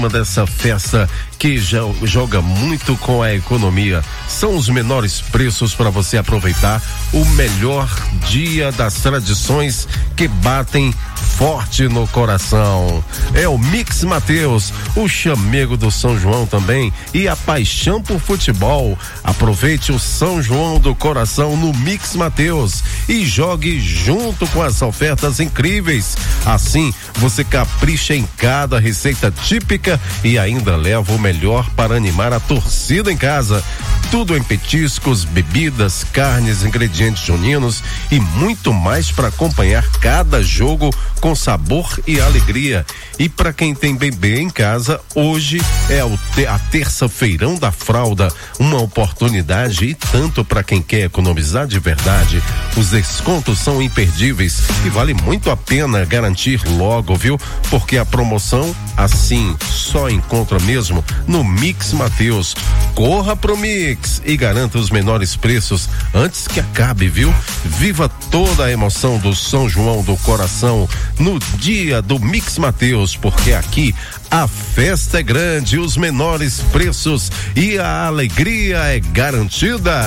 dessa festa que já joga muito com a economia. São os menores preços para você aproveitar o melhor dia das tradições que batem forte no coração. É o Mix Mateus, o chamego do São João também e a paixão por futebol. Aproveite o São João do coração no Mix Mateus e jogue junto com as ofertas incríveis. Assim, você capricha em cada receita típica e ainda leva o melhor para animar a torcida em casa. Tudo em petiscos, bebidas, carnes, ingredientes juninos e muito mais para acompanhar cada jogo com sabor e alegria. E para quem tem bebê em casa, hoje é a terça-feirão da fralda, uma oportunidade e tanto para quem quer economizar de verdade. Os descontos são imperdíveis e vale muito a pena garantir logo, viu? Porque a promoção assim só encontra mesmo no Mix Mateus. Corra pro Mix e garanta os menores preços antes que acabe, viu? Viva toda a emoção do São João do coração no dia do Mix Mateus, porque aqui a festa é grande, os menores preços e a alegria é garantida.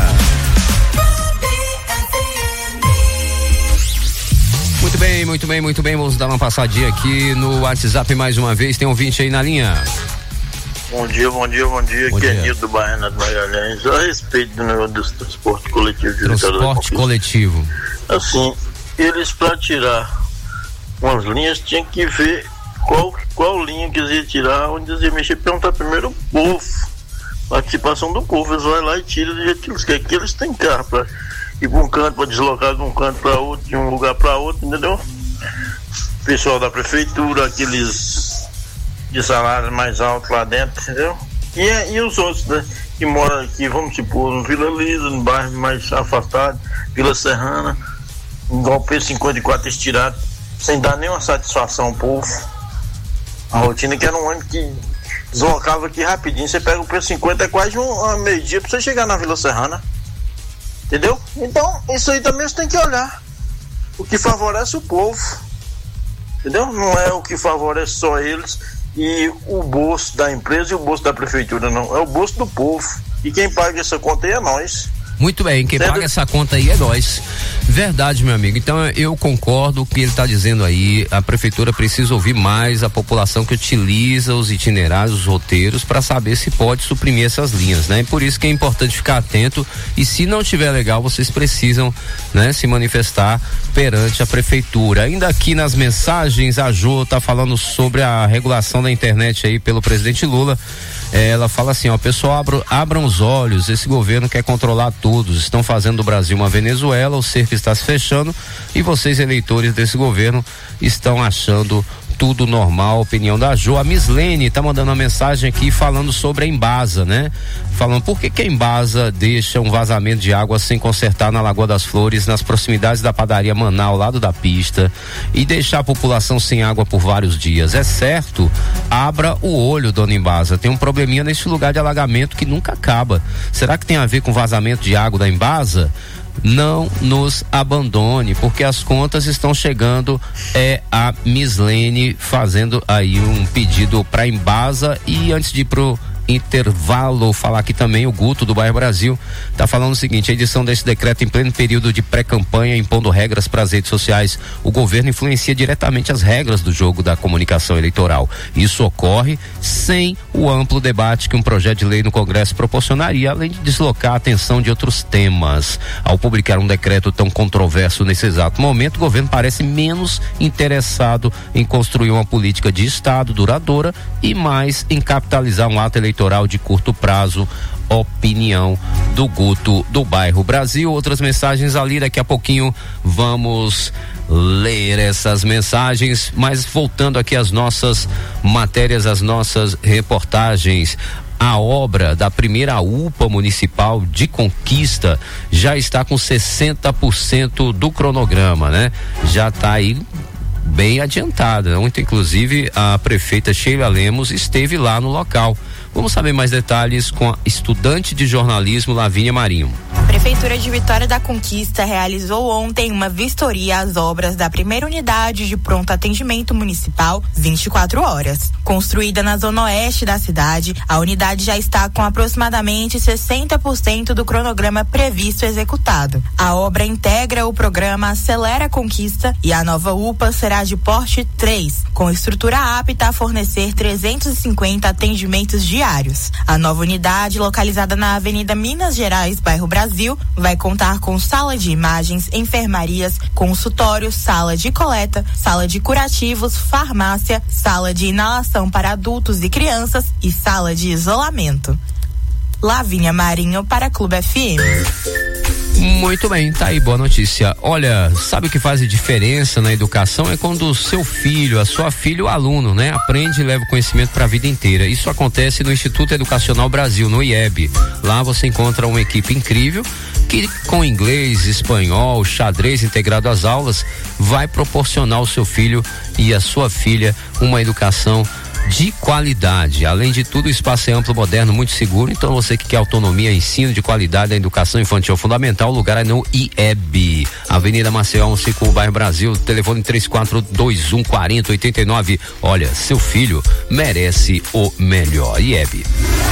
Muito bem. Vamos dar uma passadinha aqui no WhatsApp mais uma vez. Tem um ouvinte aí na linha. Bom dia. Aqui é Nildo Baiana do Magalhães. A respeito do negócio do transporte coletivo. Transporte coletivo. Assim, eles para tirar umas linhas tinham que ver qual linha que eles iam tirar, onde eles iam mexer, perguntar primeiro o povo. Participação do povo. Eles vão lá e tiram do jeito que eles querem. Que eles têm carro para ir para um canto, para deslocar de um canto para outro, de um lugar para outro, entendeu? Pessoal da prefeitura, aqueles de salário mais alto lá dentro, entendeu? E os outros, né, que moram aqui, vamos supor, no Vila Lisa, no bairro mais afastado, Vila Serrana, igual o P54 estirado, sem dar nenhuma satisfação ao povo. A rotina que era um ônibus que deslocava aqui rapidinho, você pega o P50, é quase um meio-dia pra você chegar na Vila Serrana, entendeu? Então, isso aí também você tem que olhar, o que favorece o povo, entendeu? Não é o que favorece só eles e o bolso da empresa e o bolso da prefeitura, não, é o bolso do povo, e quem paga essa conta aí é nós. Muito bem, quem paga essa conta aí é nós. Verdade, meu amigo. Então eu concordo com o que ele está dizendo aí. A prefeitura precisa ouvir mais a população que utiliza os itinerários, os roteiros, para saber se pode suprimir essas linhas, né? E por isso que é importante ficar atento, e se não tiver legal, vocês precisam, né, se manifestar perante a prefeitura. Ainda aqui nas mensagens, a Jo tá falando sobre a regulação da internet aí pelo presidente Lula. Ela fala assim, ó, pessoal, abram os olhos, esse governo quer controlar todos, estão fazendo do Brasil uma Venezuela, o cerco está se fechando e vocês, eleitores desse governo, estão achando tudo normal. Opinião da Jo. A Mislene tá mandando uma mensagem aqui falando sobre a Embasa, né? Falando por que a Embasa deixa um vazamento de água sem consertar na Lagoa das Flores, nas proximidades da padaria Manaus, ao lado da pista, e deixar a população sem água por vários dias. É certo? Abra o olho, dona Embasa. Tem um probleminha nesse lugar de alagamento que nunca acaba. Será que tem a ver com vazamento de água da Embasa? Não nos abandone, porque as contas estão chegando. É a Mislene fazendo aí um pedido para Embasa. E antes de ir pro intervalo, falar aqui também o Guto do Bairro Brasil tá falando o seguinte: a edição desse decreto em pleno período de pré-campanha, impondo regras para as redes sociais. O governo influencia diretamente as regras do jogo da comunicação eleitoral. Isso ocorre sem o amplo debate que um projeto de lei no Congresso proporcionaria, além de deslocar a atenção de outros temas. Ao publicar um decreto tão controverso nesse exato momento, o governo parece menos interessado em construir uma política de Estado duradoura e mais em capitalizar um ato eleitoral de curto prazo. Opinião do Guto do Bairro Brasil. Outras mensagens ali, daqui a pouquinho vamos ler essas mensagens, mas voltando aqui às nossas matérias, às nossas reportagens. A obra da primeira UPA municipal de Conquista já está com 60% do cronograma, né? Já está aí bem adiantada. Ontem, inclusive, a prefeita Sheila Lemos esteve lá no local. Vamos saber mais detalhes com a estudante de jornalismo Lavínia Marinho. A Prefeitura de Vitória da Conquista realizou ontem uma vistoria às obras da primeira unidade de pronto atendimento municipal 24 horas. Construída na zona oeste da cidade, a unidade já está com aproximadamente 60% do cronograma previsto executado. A obra integra o programa Acelera Conquista e a nova UPA será de porte 3, com estrutura apta a fornecer 350 atendimentos diários. A nova unidade, localizada na Avenida Minas Gerais, bairro Brasil, vai contar com sala de imagens, enfermarias, consultório, sala de coleta, sala de curativos, farmácia, sala de inalação para adultos e crianças e sala de isolamento. Lavínia Marinho para Clube FM. Muito bem, tá aí, boa notícia. Olha, sabe o que faz a diferença na educação? É quando o seu filho, a sua filha, o aluno, né? Aprende e leva o conhecimento para a vida inteira. Isso acontece no Instituto Educacional Brasil, no IEB. Lá você encontra uma equipe incrível que, com inglês, espanhol, xadrez integrado às aulas, vai proporcionar ao seu filho e à sua filha uma educação de qualidade. Além de tudo, o espaço é amplo, moderno, muito seguro. Então você que quer autonomia, ensino de qualidade da educação infantil fundamental, o lugar é no IEB, Avenida Maceió, 155, bairro Brasil, telefone 34214089. Olha, seu filho merece o melhor. IEB.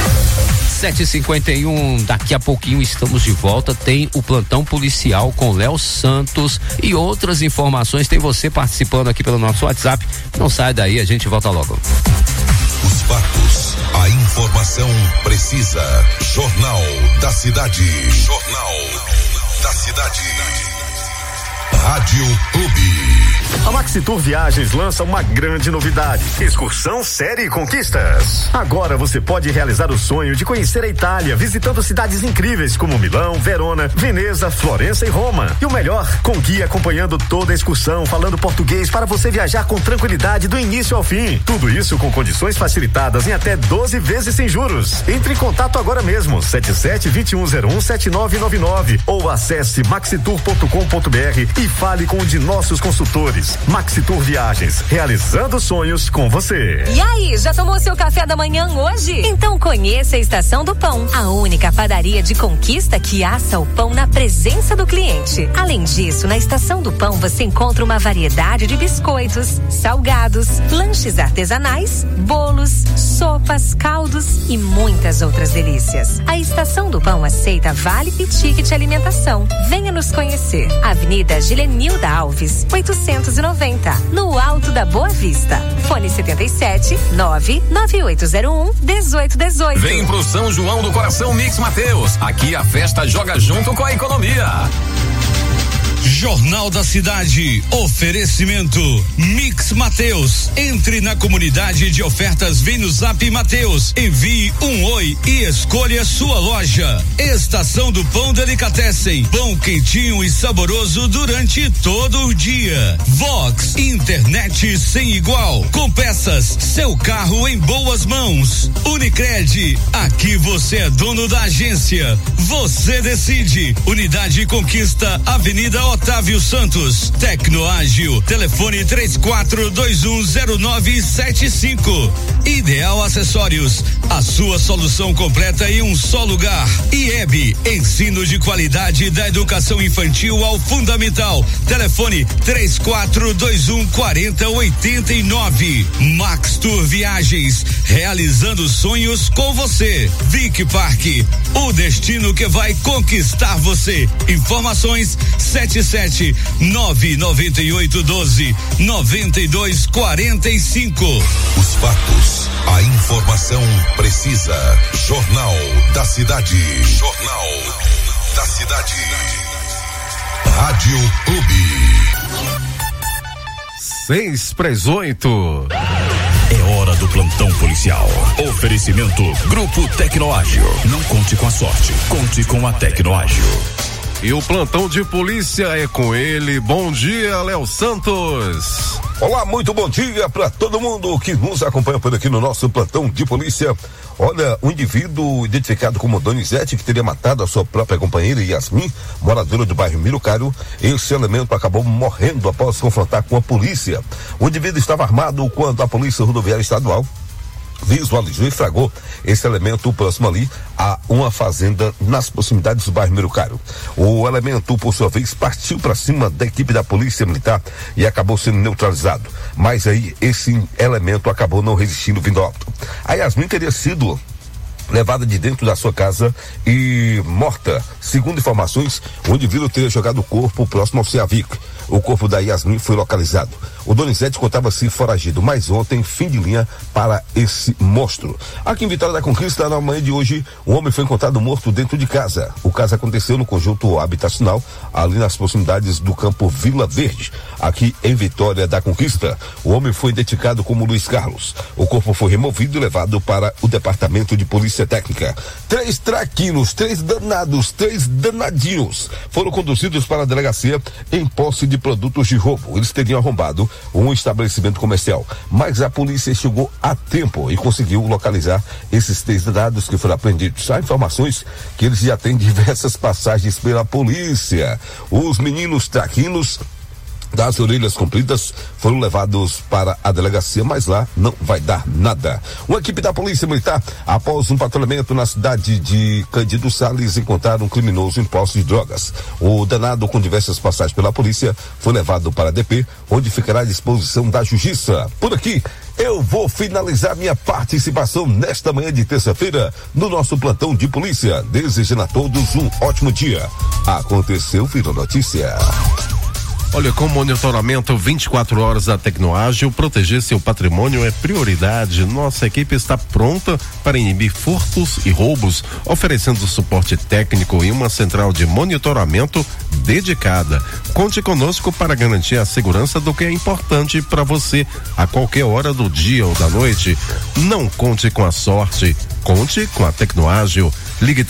7h51, daqui a pouquinho estamos de volta. Tem o plantão policial com Léo Santos e outras informações. Tem você participando aqui pelo nosso WhatsApp. Não sai daí, a gente volta logo. Os fatos, a informação precisa. Jornal da Cidade. Jornal da Cidade. Rádio Clube. A Maxitur Viagens lança uma grande novidade: excursão série Conquistas. Agora você pode realizar o sonho de conhecer a Itália, visitando cidades incríveis como Milão, Verona, Veneza, Florença e Roma. E o melhor, com guia acompanhando toda a excursão, falando português para você viajar com tranquilidade do início ao fim. Tudo isso com condições facilitadas em até 12 vezes sem juros. Entre em contato agora mesmo, 77-2101-7999 ou acesse maxitur.com.br e fale com um de nossos consultores. Maxitur Viagens, realizando sonhos com você. E aí, já tomou seu café da manhã hoje? Então conheça a Estação do Pão, a única padaria de Conquista que assa o pão na presença do cliente. Além disso, na Estação do Pão você encontra uma variedade de biscoitos, salgados, lanches artesanais, bolos, sopas, caldos e muitas outras delícias. A Estação do Pão aceita vale e ticket alimentação. Venha nos conhecer. Avenida Gilenilda Alves, 890, no Alto da Boa Vista. Fone 77-99801-1818. Vem pro São João do Coração Mix Mateus. Aqui a festa joga junto com a economia. Jornal da Cidade, oferecimento Mix Mateus. Entre na comunidade de ofertas, vem no Zap Mateus, envie um oi e escolha sua loja. Estação do Pão Delicatessen, pão quentinho e saboroso durante todo o dia. Vox, internet sem igual, com peças, seu carro em boas mãos. Unicred, aqui você é dono da agência, você decide. Unidade Conquista, Avenida Otávio Santos. Tecnoágil, telefone 34210975. Ideal Acessórios, a sua solução completa em um só lugar. IEB, ensino de qualidade da educação infantil ao fundamental. Telefone 34214089. Max Tour Viagens, realizando sonhos com você. Vic Parque, o destino que vai conquistar você. Informações 77-99812-9245. Os fatos, a informação precisa. Jornal da Cidade. Jornal da Cidade. Rádio Clube. 6:08. É hora do plantão policial. Oferecimento Grupo Tecnoágil. Não conte com a sorte, conte com a Tecnoágil. E o plantão de polícia é com ele. Bom dia, Léo Santos. Olá, muito bom dia para todo mundo que nos acompanha por aqui no nosso plantão de polícia. Olha, um indivíduo identificado como Donizete, que teria matado a sua própria companheira Yasmin, moradora do bairro Mirucário. Esse elemento acabou morrendo após confrontar com a polícia. O indivíduo estava armado quando a Polícia Rodoviária Estadual visualizou e flagrou esse elemento próximo ali a uma fazenda nas proximidades do bairro Mirucário. O elemento, por sua vez, partiu para cima da equipe da Polícia Militar e acabou sendo neutralizado. Mas aí esse elemento acabou não resistindo, vindo a óbito. A Yasmin teria sido levada de dentro da sua casa e morta. Segundo informações, o indivíduo teria jogado o corpo próximo ao Ceavic. O corpo da Yasmin foi localizado. O Donizete contava-se foragido, mas ontem, fim de linha para esse monstro. Aqui em Vitória da Conquista, na manhã de hoje, um homem foi encontrado morto dentro de casa. O caso aconteceu no conjunto habitacional, ali nas proximidades do campo Vila Verde. Aqui em Vitória da Conquista, o homem foi identificado como Luiz Carlos. O corpo foi removido e levado para o Departamento de Polícia Técnica. 3 traquinos, 3 danados, 3 danadinhos foram conduzidos para a delegacia em posse de produtos de roubo. Eles teriam arrombado um estabelecimento comercial, mas a polícia chegou a tempo e conseguiu localizar esses 3 danados que foram apreendidos. Há informações que eles já têm diversas passagens pela polícia. Os meninos traquinos das orelhas compridas foram levados para a delegacia, mas lá não vai dar nada. Uma equipe da Polícia Militar, após um patrulhamento na cidade de Cândido Salles, encontraram um criminoso em posse de drogas. O danado, com diversas passagens pela polícia, foi levado para a DP, onde ficará à disposição da Justiça. Por aqui, eu vou finalizar minha participação nesta manhã de terça-feira no nosso plantão de polícia, desejando a todos um ótimo dia. Aconteceu, virou notícia. Olha, com monitoramento 24 horas da Tecnoágil, proteger seu patrimônio é prioridade. Nossa equipe está pronta para inibir furtos e roubos, oferecendo suporte técnico e uma central de monitoramento dedicada. Conte conosco para garantir a segurança do que é importante para você a qualquer hora do dia ou da noite. Não conte com a sorte, conte com a Tecnoágil. Ligue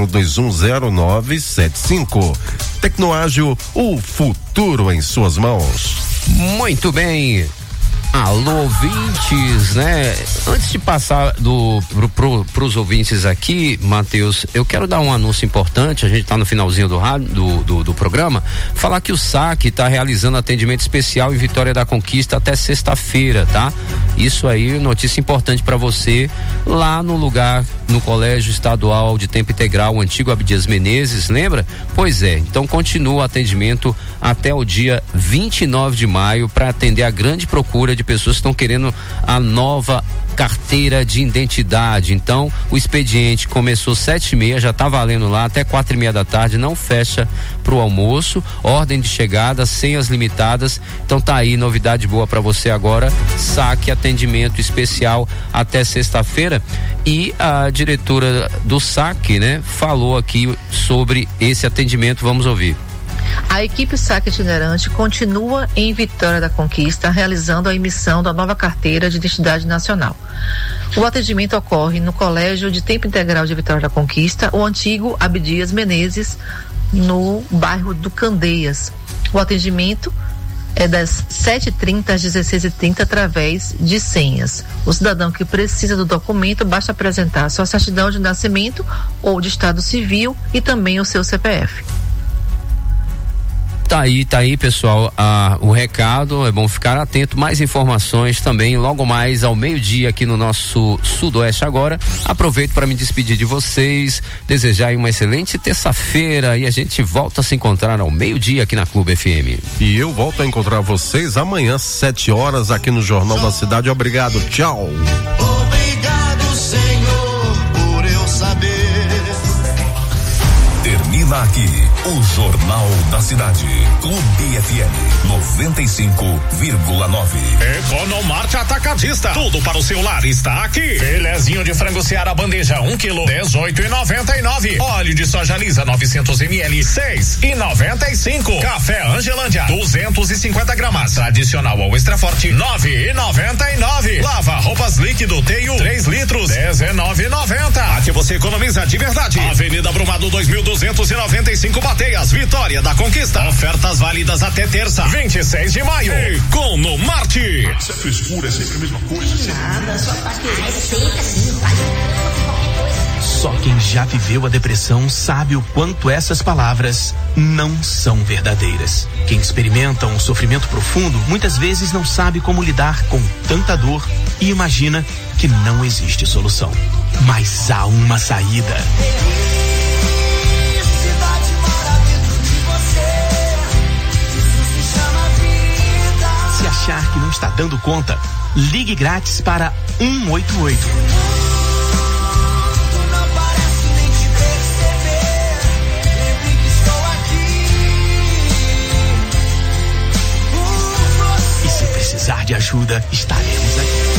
34210975. Tecnoágil, o futuro em suas mãos. Muito bem. Alô, ouvintes, né? Antes de passar pros ouvintes aqui, Matheus, eu quero dar um anúncio importante. A gente tá no finalzinho do programa. Falar que o SAC tá realizando atendimento especial em Vitória da Conquista até sexta-feira, tá? Isso aí, notícia importante para você, lá no lugar, no Colégio Estadual de Tempo Integral, o antigo Abdias Menezes, lembra? Pois é, então continua o atendimento até o dia 29 de maio para atender a grande procura de pessoas que estão querendo a nova carteira de identidade. Então, o expediente começou 7h30, já tá valendo lá até 4h30 da tarde, não fecha pro almoço, ordem de chegada, senhas limitadas. Então tá aí, novidade boa para você agora, SAC, atendimento especial até sexta-feira. E a diretora do SAC, né, falou aqui sobre esse atendimento, vamos ouvir. A equipe SAC itinerante continua em Vitória da Conquista, realizando a emissão da nova carteira de identidade nacional. O atendimento ocorre no Colégio de Tempo Integral de Vitória da Conquista, o antigo Abdias Menezes, no bairro do Candeias. O atendimento é das 7h30 às 16h30 através de senhas. O cidadão que precisa do documento basta apresentar sua certidão de nascimento ou de estado civil e também o seu CPF. Tá aí, pessoal, o recado, é bom ficar atento, mais informações também logo mais ao meio-dia aqui no nosso Sudoeste Agora. Aproveito para me despedir de vocês, desejar uma excelente terça-feira e a gente volta a se encontrar ao meio-dia aqui na Clube FM. E eu volto a encontrar vocês amanhã, 7h, aqui no Jornal da Cidade. Obrigado, tchau. Obrigado, Senhor, por eu saber. Termina aqui o Jornal da cidade. Clube FM 95,9. Economarte Atacadista. Tudo para o seu lar está aqui. Filezinho de frango Seara bandeja 1 kg 18,99. Óleo de soja lisa 900 ml 6,95. Café Angelândia 250 gramas. Tradicional ou extra forte 9,99. Lava roupas líquido Teio 3 litros 19,90. Aqui você economiza de verdade. Avenida Brumado 2295 Bateias, Vitória da Conquista. Ofertas válidas até terça, 26 de maio. Economarte. Essa frescura é sempre a mesma coisa. Nada, só é sempre assim, faz Só quem já viveu a depressão sabe o quanto essas palavras não são verdadeiras. Quem experimenta um sofrimento profundo muitas vezes não sabe como lidar com tanta dor e imagina que não existe solução. Mas há uma saída. Se achar que não está dando conta, ligue grátis para 188. E se precisar de ajuda, estaremos aqui.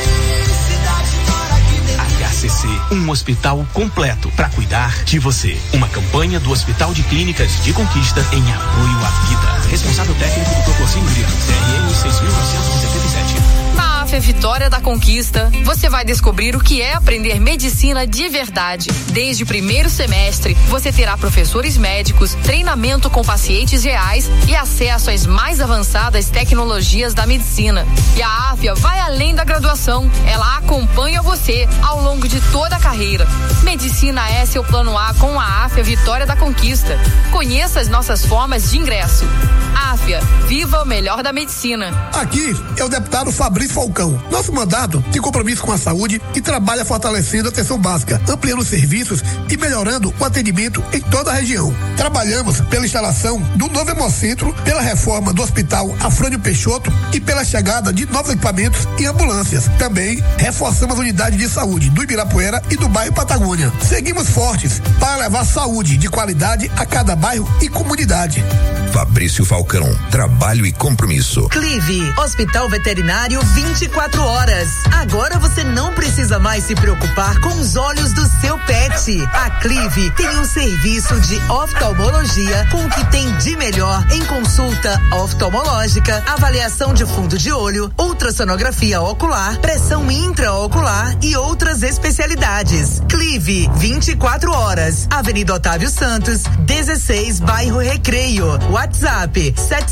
HCC, um hospital completo para cuidar de você. Uma campanha do Hospital de Clínicas de Conquista em apoio à vida. Responsável técnico do Procursinho Grito, CRN 6.977. Na AFIA Vitória da Conquista, você vai descobrir o que é aprender medicina de verdade. Desde o primeiro semestre, você terá professores médicos, treinamento com pacientes reais e acesso às mais avançadas tecnologias da medicina. E a AFIA vai além da graduação. Ela acompanha você ao longo de toda a carreira. Medicina é seu plano A com a AFIA Vitória da Conquista. Conheça as nossas formas de ingresso. AFIA, viva o melhor da medicina. Aqui é o deputado Fabrício Falcão. Nosso mandato tem compromisso com a saúde e trabalha fortalecendo a atenção básica, ampliando os serviços e melhorando o atendimento em toda a região. Trabalhamos pela instalação do novo Hemocentro, pela reforma do Hospital Afrânio Peixoto e pela chegada de novos equipamentos e ambulâncias. Também reforçamos a unidade de saúde do Ibirapuera e do bairro Patagônia. Seguimos fortes para levar saúde de qualidade a cada bairro e comunidade. Fabrício Falcão, trabalho e compromisso. Clive, Hospital Veterinário 24 horas. Agora você não precisa mais se preocupar com os olhos do seu pet. A Clive tem um serviço de oftalmologia com o que tem de melhor em consulta oftalmológica, avaliação de fundo de olho, ultrassonografia ocular, pressão intraocular e outras especialidades. Clive, 24 horas. Avenida Otávio Santos, 16, bairro Recreio. WhatsApp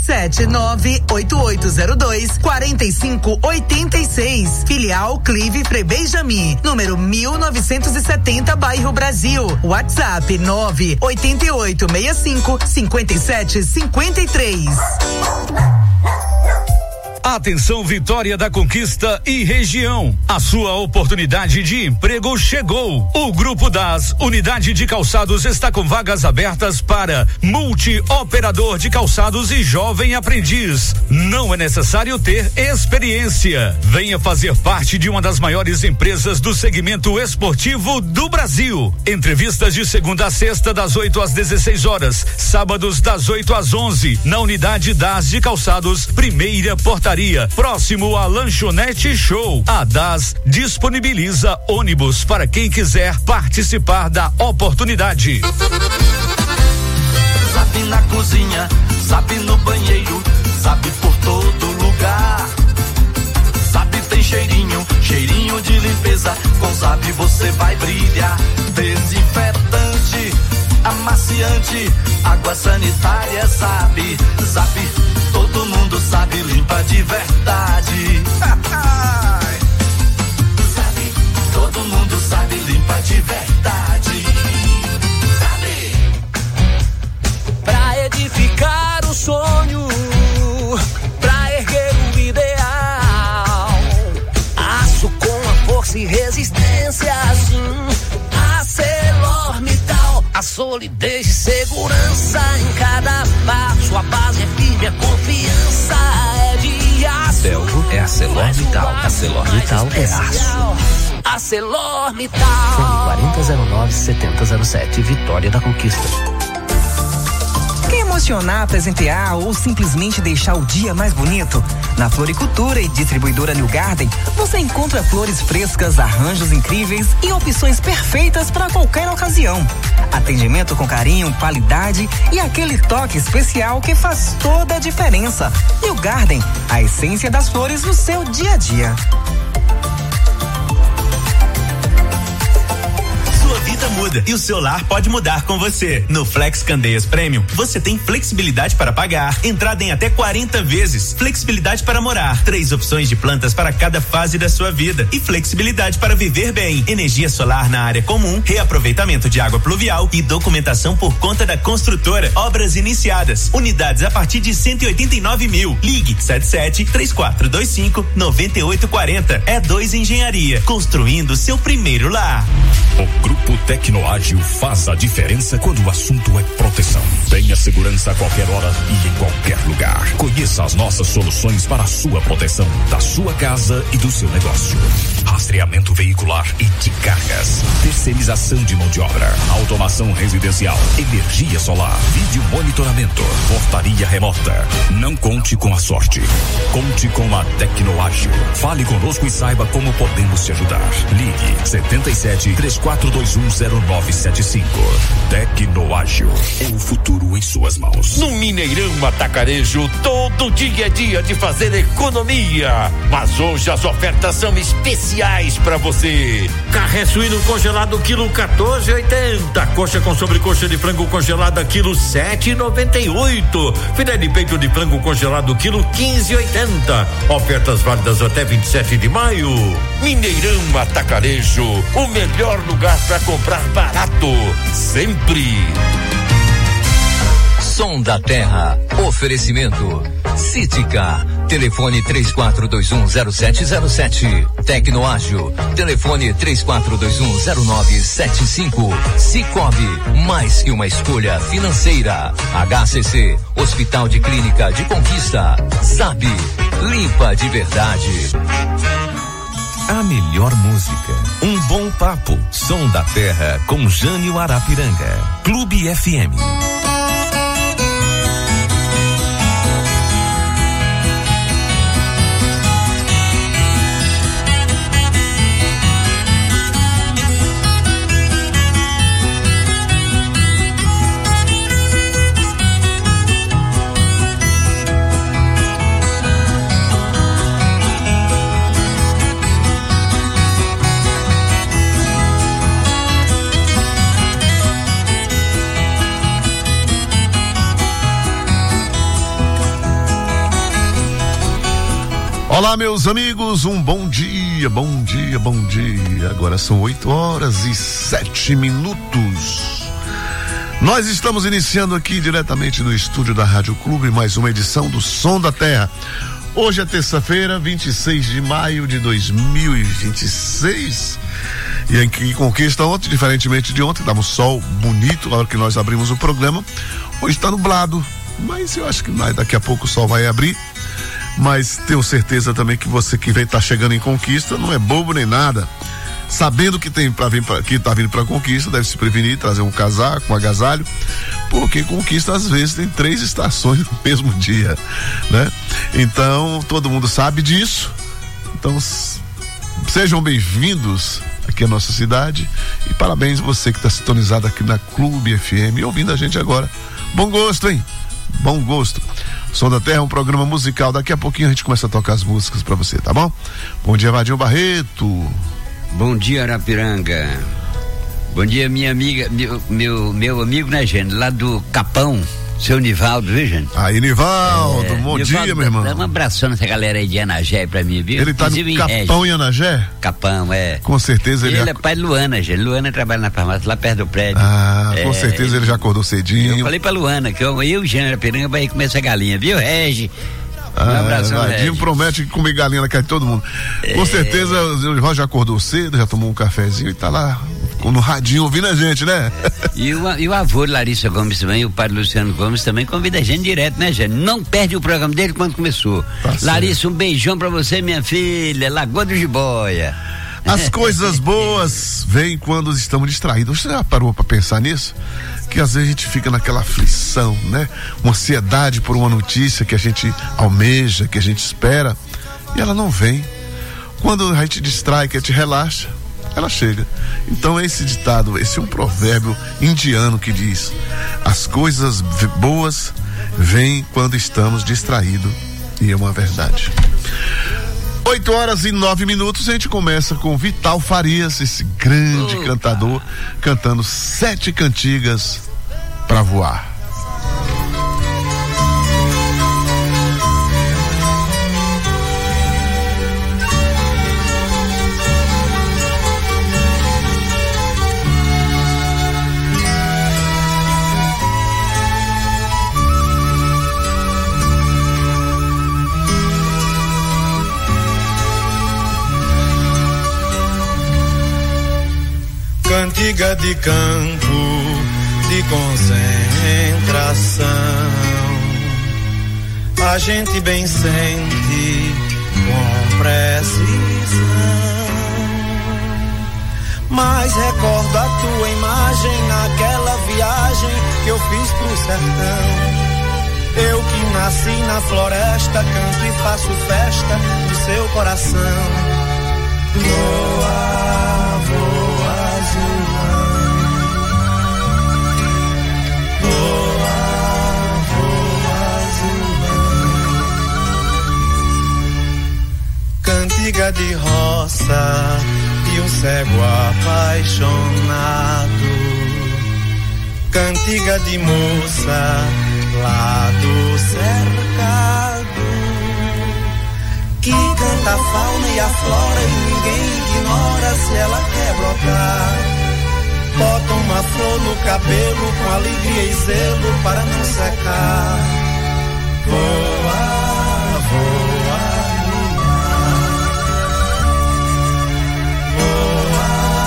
779-8802-4586. Filial Clive Frebeijami, número 1970, bairro Brasil. WhatsApp 98865-5753. Atenção Vitória da Conquista e região. A sua oportunidade de emprego chegou. O Grupo das Unidade de Calçados está com vagas abertas para multi-operador de calçados e jovem aprendiz. Não é necessário ter experiência. Venha fazer parte de uma das maiores empresas do segmento esportivo do Brasil. Entrevistas de segunda a sexta das 8 às 16 horas, sábados das 8 às 11, na Unidade das de Calçados, primeira portaria, próximo à Lanchonete Show. A DAS disponibiliza ônibus para quem quiser participar da oportunidade. Zap na cozinha, zap no banheiro, zap por todo lugar. Zap tem cheirinho, cheirinho de limpeza. Com Zap você vai brilhar. Desinfetante, amaciante, água sanitária, Zap. Zap, todo mundo sabe, limpa de verdade. Zap, todo mundo sabe, limpa de verdade. Zap. Pra edificar o sonho, pra erguer o ideal, aço com a força e resistência, assim, ArcelorMittal, a solidez e segurança em cada passo, a base é firme, a confiança é de aço. Belgo é ArcelorMittal. ArcelorMittal é aço. ArcelorMittal. Fone 4009-7007, Vitória da Conquista. Quer emocionar, presentear ou simplesmente deixar o dia mais bonito? Na Floricultura e Distribuidora New Garden, você encontra flores frescas, arranjos incríveis e opções perfeitas para qualquer ocasião. Atendimento com carinho, qualidade e aquele toque especial que faz toda a diferença. New Garden, a essência das flores no seu dia a dia. Sua vida muda e o seu lar pode mudar com você. No Flex Candeias Premium, você tem flexibilidade para pagar, entrada em até 40 vezes, flexibilidade para morar, 3 opções de plantas para cada fase da sua vida e flexibilidade para viver bem. Energia solar na área comum, reaproveitamento de água pluvial e documentação por conta da construtora. Obras iniciadas, unidades a partir de 189 mil. Ligue 77-3425-9840. E2 Engenharia, construindo seu primeiro lar. O Grupo Tecnoágil faz a diferença quando o assunto é proteção. Tenha segurança a qualquer hora e em qualquer lugar. Conheça as nossas soluções para a sua proteção, da sua casa e do seu negócio. Rastreamento veicular e de cargas. Terceirização de mão de obra. Automação residencial. Energia solar. Vídeo monitoramento. Portaria remota. Não conte com a sorte. Conte com a Tecnoágil. Fale conosco e saiba como podemos te ajudar. Ligue 77-34210975. Tecnoágil. É o futuro em suas mãos. No Mineirão Atacarejo, todo dia é dia de fazer economia. Mas hoje as ofertas são especiais para você. Carré suíno congelado quilo 14,80. Coxa com sobrecoxa de frango congelada quilo 7,98. Filé de peito de frango congelado quilo 15,80. Ofertas válidas até 27 de maio. Mineirão Atacarejo, o melhor lugar para comprar barato, sempre. Som da Terra, oferecimento Cítica, telefone 34210707. Tecnoágil, telefone 34210975. Cicobi, mais que uma escolha financeira. HCC, Hospital de Clínica de Conquista. Zab, limpa de verdade. A melhor música, um bom papo, Som da Terra com Jânio Arapiranga, Clube FM. Olá, meus amigos, um bom dia, bom dia, bom dia. Agora são 8h07. Nós estamos iniciando aqui diretamente do estúdio da Rádio Clube mais uma edição do Som da Terra. Hoje é terça-feira, 26 de maio de 2026. E aqui Conquista ontem, diferentemente de ontem, dava um sol bonito na hora que nós abrimos o programa. Hoje está nublado, mas eu acho que daqui a pouco o sol vai abrir. Mas tenho certeza também que você que vem tá chegando em Conquista não é bobo nem nada. Sabendo que tem que tá vindo para Conquista, deve se prevenir, trazer um casaco, um agasalho, porque Conquista às vezes tem 3 estações no mesmo dia, né? Então todo mundo sabe disso. Então sejam bem-vindos aqui à nossa cidade e parabéns você que está sintonizado aqui na Clube FM ouvindo a gente agora. Bom gosto, hein? Bom gosto. Som da Terra é um programa musical. Daqui a pouquinho a gente começa a tocar as músicas pra você, tá bom? Bom dia, Vadinho Barreto. Bom dia, Arapiranga. Bom dia, minha amiga, meu amigo, né, gente? Lá do Capão, seu Nivaldo, viu, gente? Aí, Nivaldo, bom Nivaldo, dia, meu irmão. Dá um abração nessa galera aí de Anagé pra mim, viu? Ele tá no Capão em Anagé? Capão, é. Com certeza ele é pai de Luana, gente. Luana trabalha na farmácia lá perto do prédio. Ah, com certeza ele já acordou cedinho. Eu falei pra Luana que eu e o Jânio Arapiranga vai comer essa galinha, viu, Regi? Um abraço, Vadinho promete comer galinha na casa de todo mundo. Com certeza o Nivaldo já acordou cedo, já tomou um cafezinho e tá lá no radinho ouvindo a gente, né? E o avô de Larissa Gomes também, o pai de Luciano Gomes também convida a gente direto, né, gente? Não perde o programa dele quando começou. Tá Larissa, um beijão pra você, minha filha, Lagoa do Jiboia. As coisas boas vêm quando estamos distraídos. Você já parou para pensar nisso? Que às vezes a gente fica naquela aflição, né? Uma ansiedade por uma notícia que a gente almeja, que a gente espera, e ela não vem. Quando a gente distrai, que a gente relaxa, ela chega. Então esse ditado, esse é um provérbio indiano que diz: as coisas boas vêm quando estamos distraídos, e é uma verdade. 8h09, a gente começa com Vital Farias, esse grande cantador, cantando 7 cantigas pra voar. Cantiga de campo, de concentração, a gente bem sente com precisão, mas recordo a tua imagem naquela viagem que eu fiz pro sertão. Eu que nasci na floresta, canto e faço festa no seu coração. Voa, voa, azulão. Voa, voa, azulão. Cantiga de roça e um cego apaixonado. Cantiga de moça lá do cercado, que canta a fauna e a flora e ninguém ignora se ela quer brotar. Bota uma flor no cabelo com alegria e zelo para não secar. Voa, voa, voa,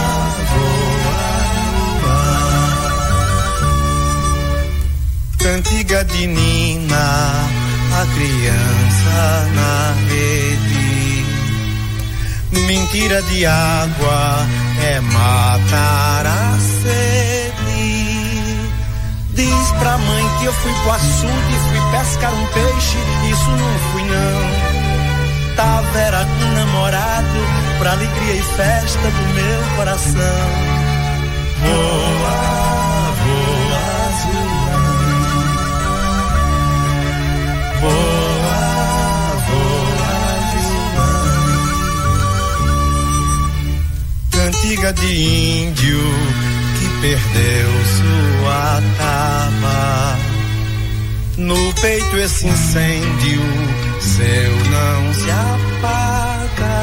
voa, voa. Cantiga de Nina, a criança na rede. Mentira de água é matar a sede. Diz pra mãe que eu fui pro açude e fui pescar um peixe. Isso não fui não. Tava era com namorado, pra alegria e festa do meu coração. Voa, voa, azulão. Voa, voa, azulão. Cantiga de índio que perdeu sua taba. No peito esse incêndio seu não se apaga.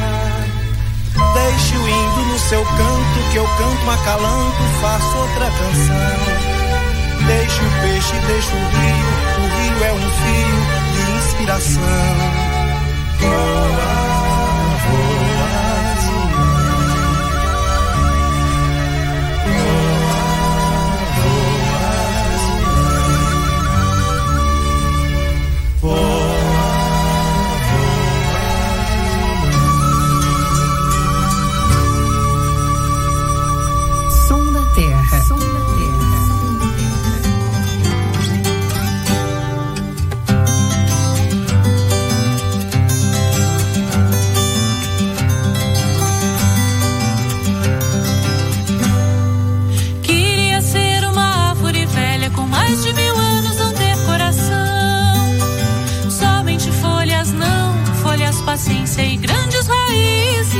Deixe o índio no seu canto, que eu canto acalanto, faço outra canção. Deixe o peixe, deixe o rio é um fio de inspiração. Voa, voa, azulão. Voa, voa, azulão. Voa, voa, azulão. Som da Terra. Som da Terra. Mais de 1000 anos não ter coração, somente folhas não, folhas, paciência e grandes raízes.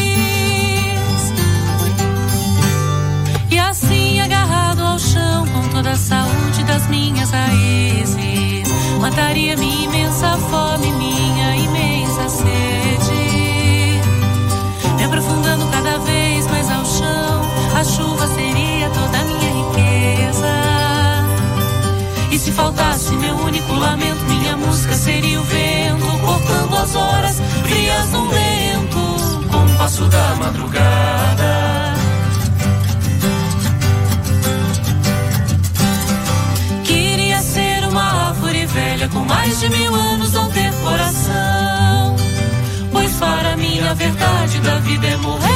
E assim agarrado ao chão com toda a saúde das minhas raízes, mataria minha imensa fome, minha imensa sede. Me aprofundando cada vez mais ao chão, a chuva seria toda a minha riqueza. E se faltasse meu único lamento, minha música seria o vento, cortando as horas frias no lento compasso da madrugada. Queria ser uma árvore velha com mais de 1000 anos, não ter coração, pois para mim a verdade da vida é morrer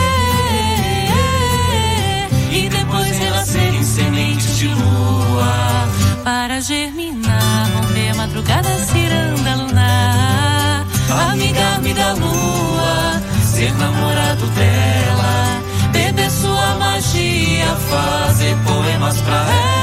namorado dela, beber sua magia, fazer poemas pra ela.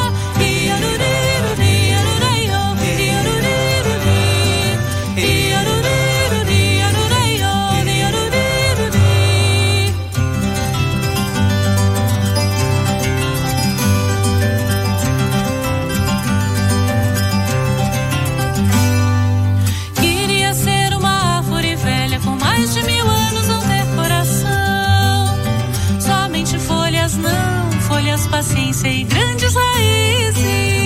Queria ser uma árvore velha com mais de 1000 anos, não ter coração, somente folhas, não folhas, paciência e grandes raízes.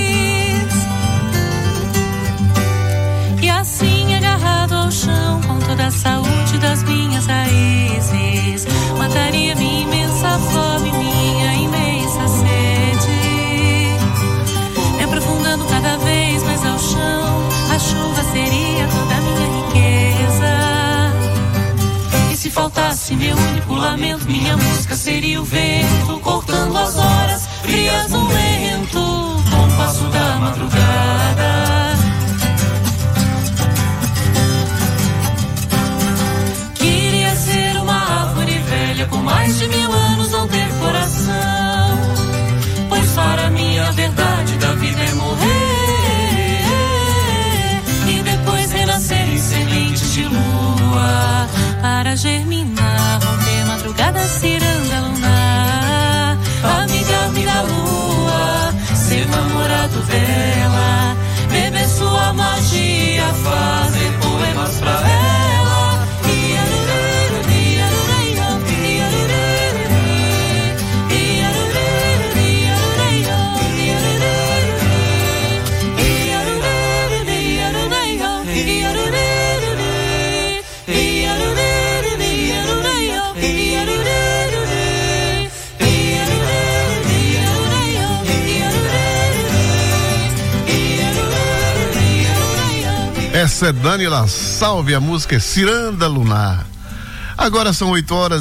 E assim agarrado ao chão, com toda a saúde das minhas raízes, mataria minha imensa fome, minha imensa sede. Me aprofundando cada vez mais ao chão, a chuva seria toda a minha riqueza. E se faltasse meu único lamento, minha música seria o vento, cortando as horas frias no lento compasso da madrugada. Queria ser uma árvore velha com mais de 1000 anos, não ter coração, pois para mim a verdade da vida é morrer e depois renascer em sementes de lua, para germinar, romper madrugada, ciranda lunar, amiga da lua, ser namorado dela, beber sua magia, fazer poemas pra ela. Essa é Daniela Salve, a música é Ciranda Lunar. Agora são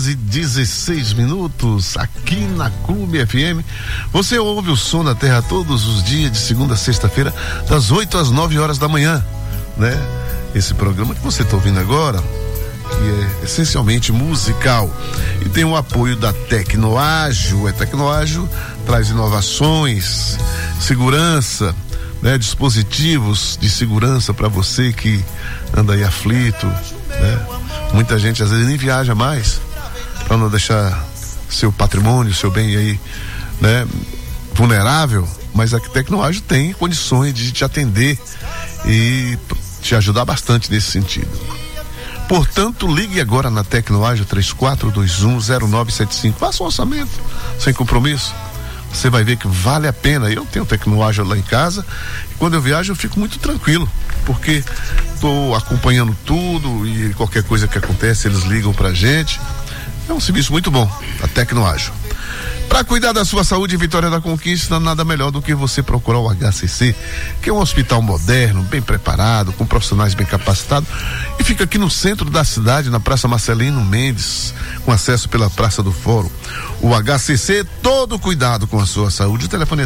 8h16 aqui na Clube FM. Você ouve o Som da Terra todos os dias, de segunda a sexta-feira, das 8 às 9 horas da manhã, né? Esse programa que você está ouvindo agora, que é essencialmente musical e tem o apoio da Tecnoágil. A Tecnoágil traz inovações, segurança, né, dispositivos de segurança para você que anda aí aflito, né? Muita gente às vezes nem viaja mais para não deixar seu patrimônio, seu bem aí, né, vulnerável, mas a Tecnoágil tem condições de te atender e te ajudar bastante nesse sentido. Portanto, ligue agora na Tecnoágil 34210975. Faça um orçamento sem compromisso. Você vai ver que vale a pena. Eu tenho Tecnoágil lá em casa e quando eu viajo eu fico muito tranquilo, porque estou acompanhando tudo e qualquer coisa que acontece eles ligam pra gente. É um serviço muito bom, a Tecnoágil. Para cuidar da sua saúde, Vitória da Conquista, nada melhor do que você procurar o HCC, que é um hospital moderno, bem preparado, com profissionais bem capacitados, e fica aqui no centro da cidade, na Praça Marcelino Mendes, com acesso pela Praça do Fórum. O HCC, todo cuidado com a sua saúde. O telefone é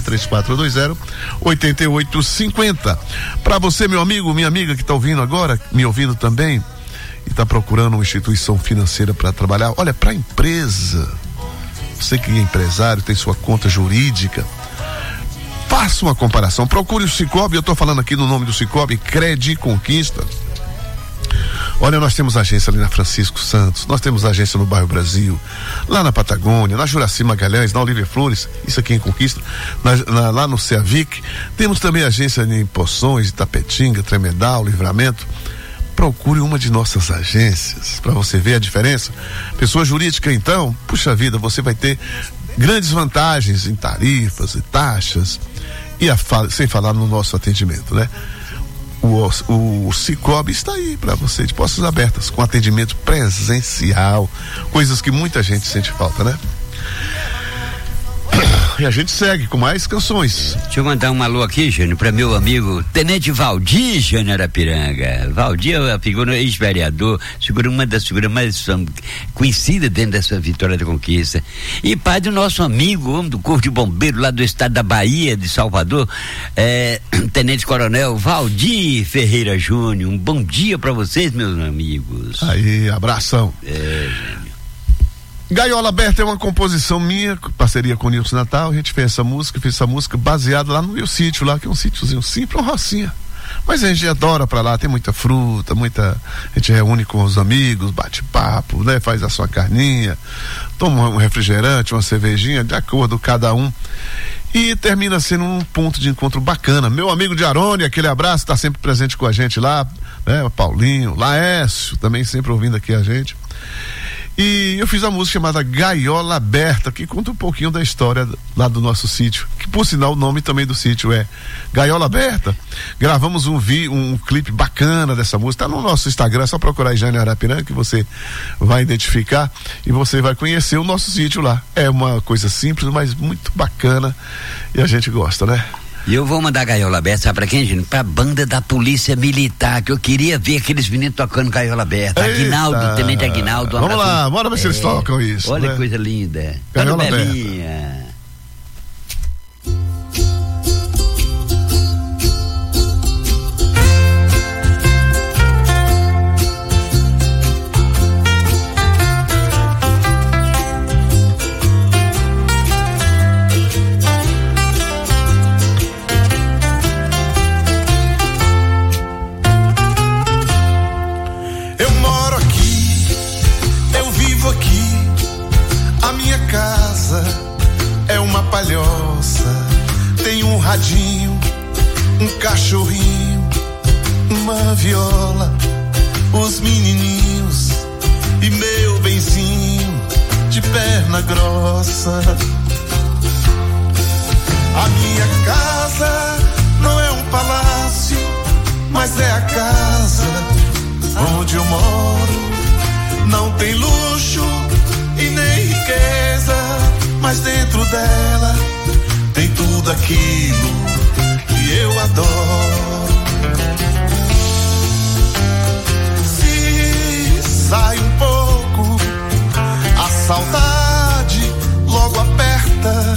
3420-8850. Para você, meu amigo, minha amiga que está ouvindo agora, me ouvindo também, e está procurando uma instituição financeira para trabalhar, olha, para empresa, você que é empresário, tem sua conta jurídica, faça uma comparação, procure o Sicoob. Eu estou falando aqui no nome do Sicoob, Credi Conquista. Olha, nós temos agência ali na Francisco Santos, nós temos agência no Bairro Brasil, lá na Patagônia, na Juraci Magalhães, na Olívia Flores, isso aqui em Conquista, lá no Ceavic. Temos também agência em Poções, Itapetinga, Tremedal, Livramento. Procure uma de nossas agências para você ver a diferença. Pessoa jurídica, então, puxa vida, você vai ter grandes vantagens em tarifas e taxas, e sem falar no nosso atendimento, né? O Sicoob está aí para você, de portas abertas, com atendimento presencial, coisas que muita gente sente falta, né? E a gente segue com mais canções. Deixa eu mandar um alô aqui, Jânio, para meu amigo Tenente Valdir, Jânio Arapiranga. Valdir é a figura ex-vereador, uma das figuras mais conhecidas dentro dessa Vitória da Conquista. E pai do nosso amigo, homem do Corpo de Bombeiro lá do estado da Bahia, de Salvador, Tenente Coronel Valdir Ferreira Júnior. Um bom dia para vocês, meus amigos. Aí, abração. Jânio. Gaiola Aberta é uma composição minha, parceria com o Nilson Natal. A gente fez essa música baseada lá no meu sítio, lá que é um sítiozinho simples, uma rocinha. Mas a gente adora pra lá, tem muita fruta, a gente reúne com os amigos, bate papo, né? Faz a sua carninha, toma um refrigerante, uma cervejinha, de acordo cada um. E termina sendo um ponto de encontro bacana. Meu amigo de Arone, aquele abraço, tá sempre presente com a gente lá, né? O Paulinho, Laércio, também sempre ouvindo aqui a gente. E eu fiz a música chamada Gaiola Aberta, que conta um pouquinho da história lá do nosso sítio, que por sinal o nome também do sítio é Gaiola Aberta. Gravamos um clipe bacana dessa música, tá no nosso Instagram, é só procurar aí Jânio Arapiranga que você vai identificar e você vai conhecer o nosso sítio lá. É uma coisa simples, mas muito bacana e a gente gosta, né? E eu vou mandar Gaiola Aberta, sabe pra quem, gente? Pra banda da Polícia Militar, que eu queria ver aqueles meninos tocando Gaiola Aberta. Aguinaldo, Tenente Aguinaldo. Vamos lá, bora ver se eles tocam isso. Olha né? Que coisa linda. Gaiola Aberta. Belinha. É uma palhoça, tem um radinho, um cachorrinho, uma viola, os menininhos e meu benzinho de perna grossa. A minha casa não é um palácio, mas é a casa onde eu moro. Não tem luxo e nem riqueza, mas dentro dela tem tudo aquilo que eu adoro. Se sai um pouco, a saudade logo aperta.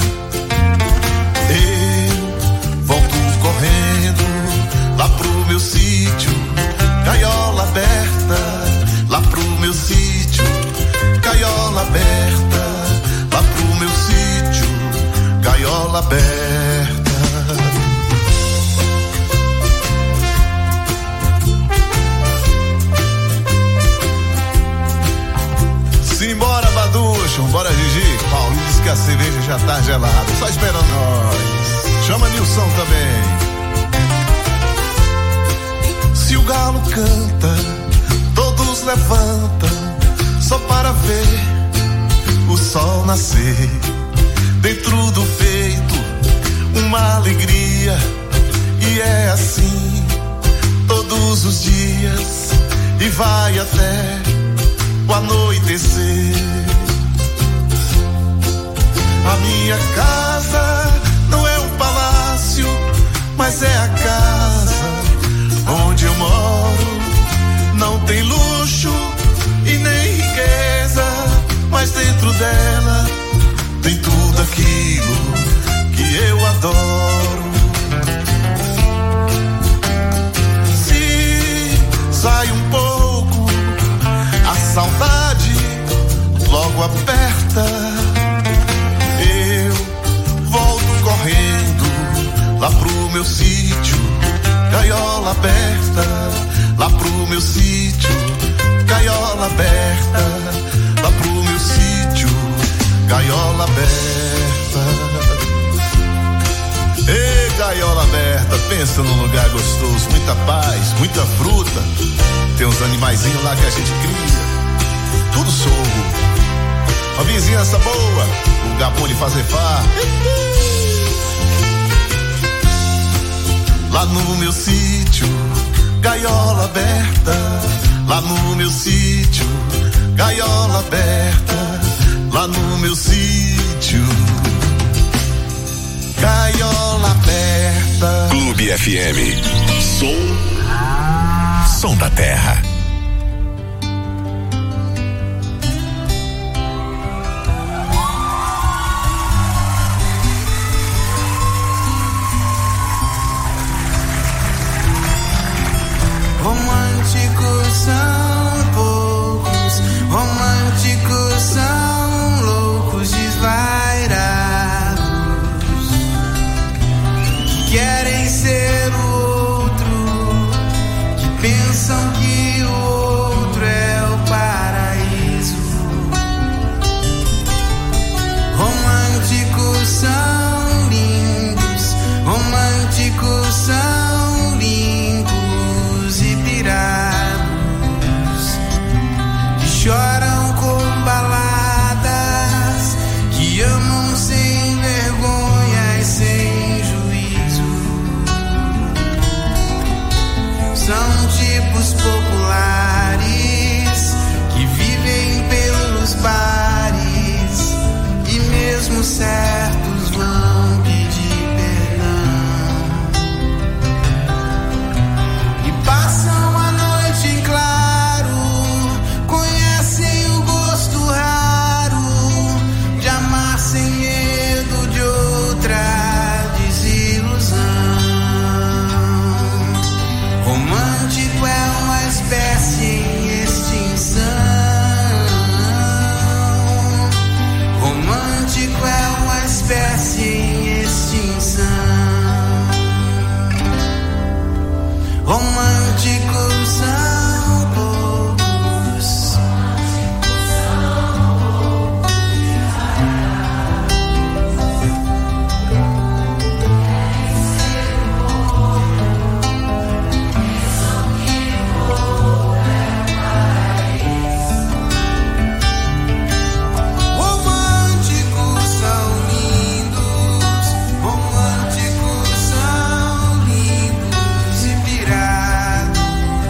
Eu volto correndo lá pro meu sítio, gaiola aberta, lá pro meu sítio, gaiola aberta, lá pro meu sítio, gaiola aberta. Simbora, Baducho, bora, Gigi. Paulinho disse que a cerveja já tá gelada, só esperando nós. Chama Nilson também. Se o galo canta, todos levantam só para ver o sol nascer. Dentro do peito uma alegria, e é assim todos os dias e vai até o anoitecer. A minha casa não é um palácio, mas é a casa onde eu moro. Não tem luxo e nem riqueza, mas dentro dela tem tudo aquilo que eu adoro. Se sai um pouco, a saudade logo aperta. Eu volto correndo lá pro meu sítio, gaiola aberta, lá pro meu sítio, gaiola aberta, lá pro meu sítio, gaiola aberta. Ei, gaiola aberta, pensa num lugar gostoso, muita paz, muita fruta. Tem uns animaizinhos lá que a gente cria, tudo sorro. Uma vizinhança boa, lugar bom de fazer farra. Lá no meu sítio, gaiola aberta, lá no meu sítio, gaiola aberta, lá no meu sítio, gaiola aberta. Clube FM, som da terra. Românticos são poucos, românticos são Amam sem vergonha e sem juízo. São tipos populares que vivem pelos bares e mesmo certos vão pedir perdão. E passam a noite em claro, conhecem o gosto raro de amar sem medo de outra desilusão. Romântico é uma espécie em extinção. Romântico é uma espécie em extinção. Românticos são poucos. Românticos são lindos, românticos são lindos e pirados.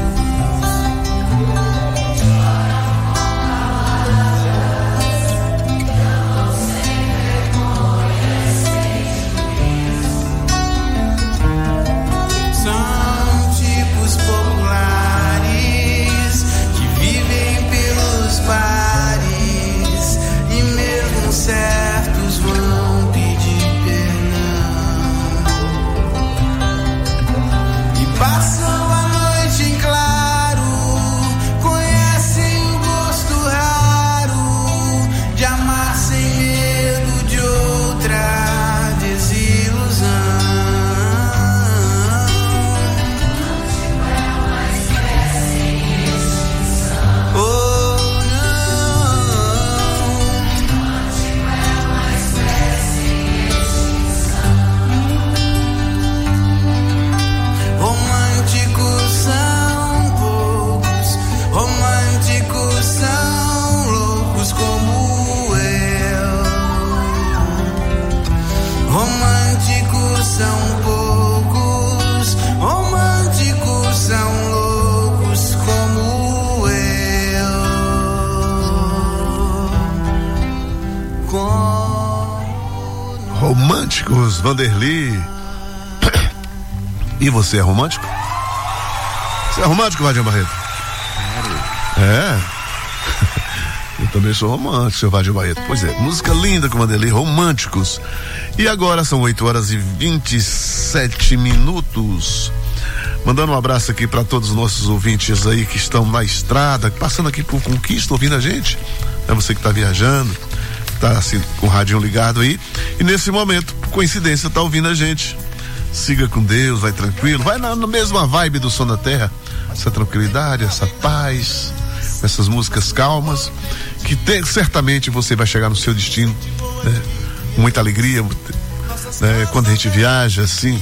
São tipos populares que vivem pelos bares e mesmo certos vão pedir perdão. E passam a noite em claro, conhecem o gosto raro de amar sem medo de outra desilusão. Oh, românticos são poucos, românticos são loucos como eu. Românticos são poucos, românticos são loucos como eu. Românticos, Vanderly. E você é romântico? Você é romântico, Vadinho Barreto? É? Eu também sou romântico, seu Vadinho Barreto. Pois é, música linda com Vanderly, Românticos. E agora são 8h27. Mandando um abraço aqui para todos os nossos ouvintes aí que estão na estrada, passando aqui por Conquista, ouvindo a gente. É você que está viajando, tá assim com o radinho ligado aí. E nesse momento, por coincidência, tá ouvindo a gente. Siga com Deus, vai tranquilo, vai na mesma vibe do Som da Terra, essa tranquilidade, essa paz, essas músicas calmas, que certamente você vai chegar no seu destino, né? Com muita alegria, né? Quando a gente viaja assim,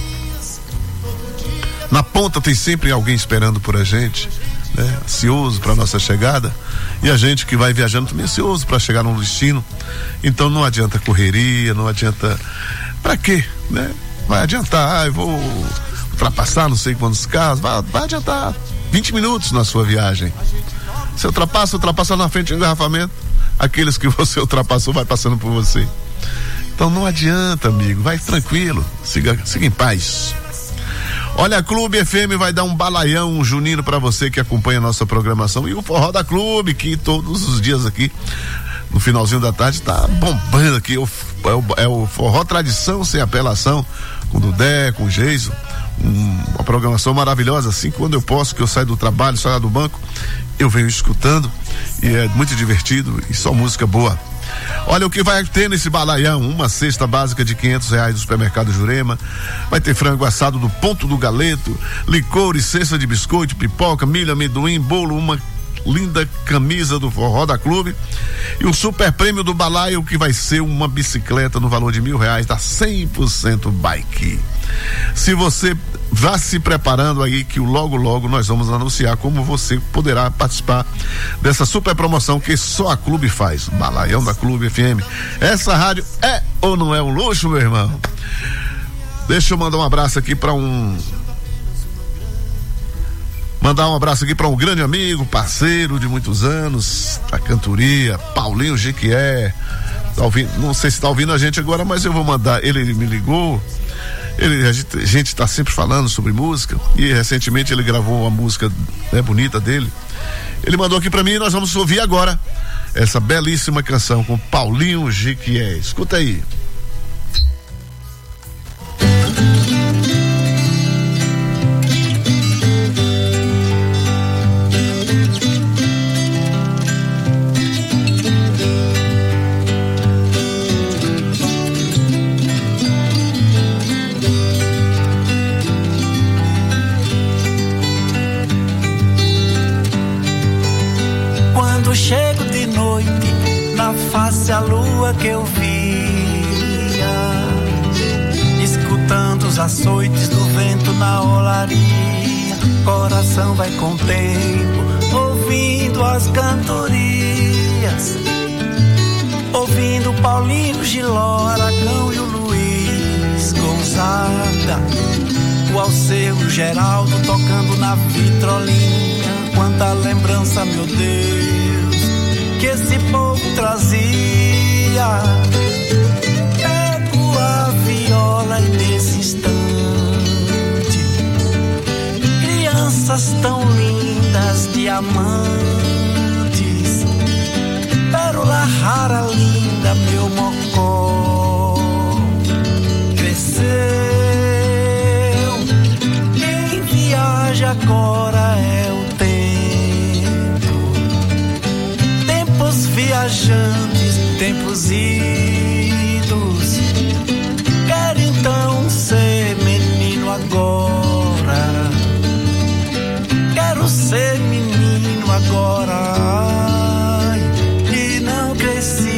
na ponta tem sempre alguém esperando por a gente, né? Ansioso para nossa chegada, e a gente que vai viajando também ansioso para chegar no destino. Então não adianta correria, não adianta, para quê, né? Vai adiantar, eu vou ultrapassar não sei quantos carros, vai adiantar 20 minutos na sua viagem. Você ultrapassa na frente do engarrafamento, aqueles que você ultrapassou vai passando por você. Então não adianta, amigo, vai tranquilo, siga em paz. Olha, a Clube FM vai dar um balaião junino pra você que acompanha a nossa programação, e o Forró da Clube, que todos os dias aqui no finalzinho da tarde tá bombando aqui, é o Forró Tradição Sem Apelação, com o Dudé, com o Geiso, uma programação maravilhosa, assim, quando eu posso, que eu saio do trabalho, saio do banco, eu venho escutando, e é muito divertido, e só música boa. Olha o que vai ter nesse balaião: uma cesta básica de R$500 do supermercado Jurema, vai ter frango assado do Ponto do Galeto, licor e cesta de biscoito, pipoca, milho, amendoim, bolo, uma linda camisa do Forró da Clube e o super prêmio do balaio, que vai ser uma bicicleta no valor de R$1.000 da 100% Bike. Se você vá se preparando aí, que logo nós vamos anunciar como você poderá participar dessa super promoção que só a Clube faz. Balaião da Clube FM. Essa rádio é ou não é um luxo, meu irmão? Deixa eu mandar um abraço aqui para um grande amigo, parceiro de muitos anos da cantoria, Paulinho Jequié. Tá ouvindo, não sei se tá ouvindo a gente agora, mas eu vou mandar. Ele me ligou. A gente está sempre falando sobre música e recentemente ele gravou uma música bonita dele. Ele mandou aqui para mim e nós vamos ouvir agora essa belíssima canção com Paulinho Jequié. Escuta aí. Chego de noite, na face a lua que eu via, escutando os açoites do vento na olaria, coração vai com o tempo, ouvindo as cantorias, ouvindo Paulinho, Giló, Aragão e o Luiz Gonzaga, o Alceu e o Geraldo tocando na vitrolinha, quanta lembrança, meu Deus, que esse povo trazia. Pego a viola e nesse instante, crianças tão lindas, diamantes, pérola rara, linda, meu mocó, cresceu. Quem viaja agora é o viajantes, tempos idos. Quero então ser menino agora. Quero ser menino agora. Ai, e não cresci.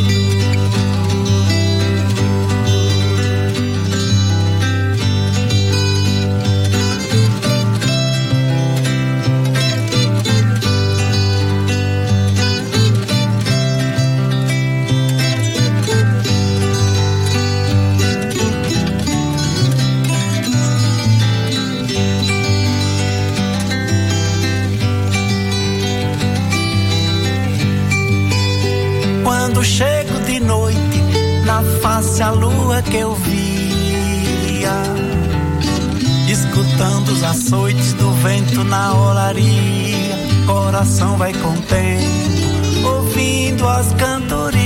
Quando chego de noite, na face a lua que eu via, escutando os açoites do vento na olaria, coração vai com o tempo, ouvindo as cantorias,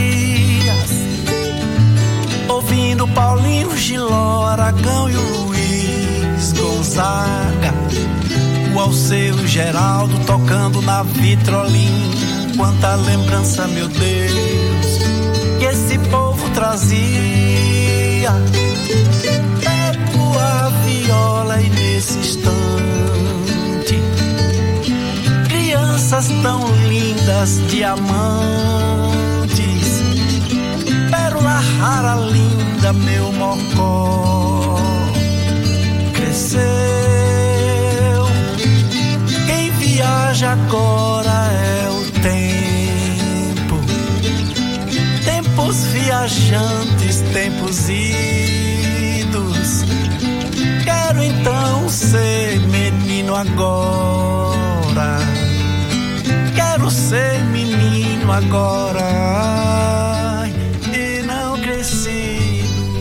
ouvindo Paulinho, Giló, Aragão e o Luiz Gonzaga, o Alceu e o Geraldo tocando na vitrolinha, quanta lembrança, meu Deus, que esse povo trazia. Pego a viola e nesse instante, crianças tão lindas, diamantes, pérola rara, linda, meu mocó, cresceu. Quem viaja agora é o tempo, tempos viajantes, tempos idos. Quero então ser menino agora. Quero ser menino agora. E não cresci.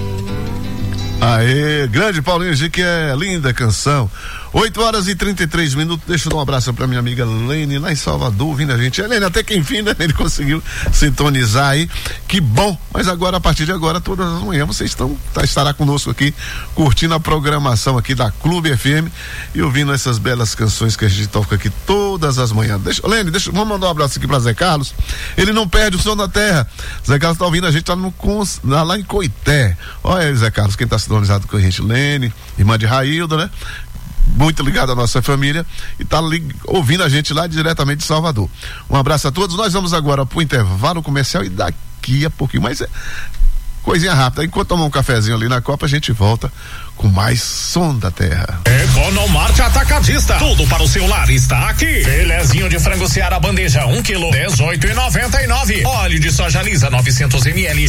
Aê, grande Paulinho G, que é linda canção. 8h33. Deixa eu dar um abraço pra minha amiga Lene, lá em Salvador, ouvindo a gente. Lene, até que enfim, né? Ele conseguiu sintonizar aí. Que bom! Mas agora, a partir de agora, todas as manhãs, você estará conosco aqui, curtindo a programação aqui da Clube FM e ouvindo essas belas canções que a gente toca aqui todas as manhãs. Lene, vamos mandar um abraço aqui pra Zé Carlos. Ele não perde o som da terra. Zé Carlos tá ouvindo a gente lá em Coité. Olha aí, Zé Carlos, quem tá sintonizado com a gente, Lene, irmã de Railda, né? muito ligado à nossa família e está ouvindo a gente lá diretamente de Salvador. Um abraço a todos. Nós vamos agora para o intervalo comercial e daqui a pouquinho, mas coisinha rápida. Enquanto tomar um cafezinho ali na Copa, a gente volta com mais Som da Terra. Economarte Atacadista. Tudo para o seu lar está aqui. Filezinho de frango Seara bandeja 1 kg, 18,99. Óleo de soja lisa 900 ml,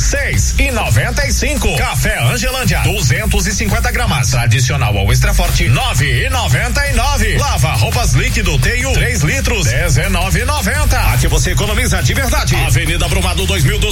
6,95. Café Angelândia 250 gramas. Tradicional ou extra forte 9,99. Lava roupas líquido Teio 3 litros 19,90. Aqui você economiza de verdade. Avenida Brumado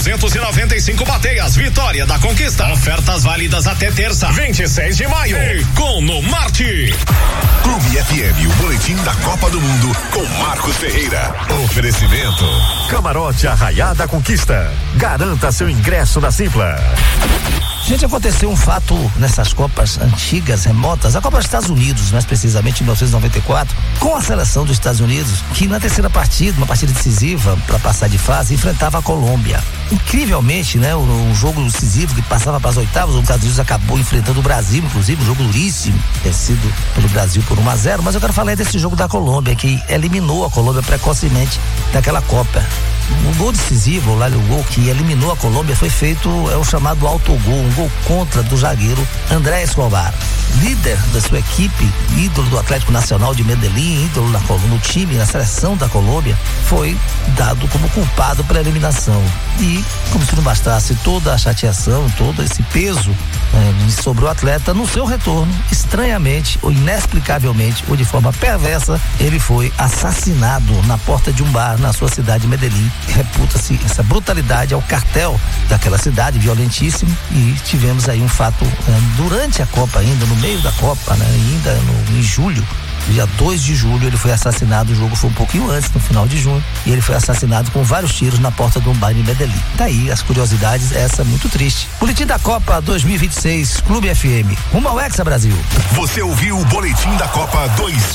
2295 Bateias, Vitória da Conquista. Ofertas válidas até terça, 26 de maio. Economarte. Clube FM, o boletim da Copa do Mundo com Marcos Ferreira. Oferecimento Camarote Arraiá da Conquista. Garanta seu ingresso na Simpla. Gente, aconteceu um fato nessas Copas antigas, remotas, a Copa dos Estados Unidos, mais precisamente em 1994, com a seleção dos Estados Unidos, que na terceira partida, uma partida decisiva para passar de fase, enfrentava a Colômbia. Incrivelmente, né, um jogo decisivo que passava para as oitavas, os Estados Unidos acabou enfrentando o Brasil, inclusive, um jogo duríssimo, vencido pelo Brasil por 1-0, mas eu quero falar desse jogo da Colômbia, que eliminou a Colômbia precocemente daquela Copa. O gol decisivo, lá o gol que eliminou a Colômbia, foi feito, é o chamado autogol, um gol contra do zagueiro André Escobar, líder da sua equipe, ídolo do Atlético Nacional de Medellín, ídolo no time, na seleção da Colômbia, foi dado como culpado pela eliminação. E, como se não bastasse toda a chateação, todo esse peso sobre o atleta, no seu retorno, estranhamente ou inexplicavelmente ou de forma perversa, ele foi assassinado na porta de um bar na sua cidade de Medellín. Reputa-se essa brutalidade ao cartel daquela cidade, violentíssimo, e tivemos aí um fato durante a Copa ainda, no meio da Copa, né, ainda em julho, dia 2 de julho, ele foi assassinado. O jogo foi um pouquinho antes, no final de junho, e ele foi assassinado com vários tiros na porta de um bar em Medellín. Daí as curiosidades, essa é muito triste. Boletim da Copa 2026, Clube FM, rumo ao Hexa Brasil. Você ouviu o Boletim da Copa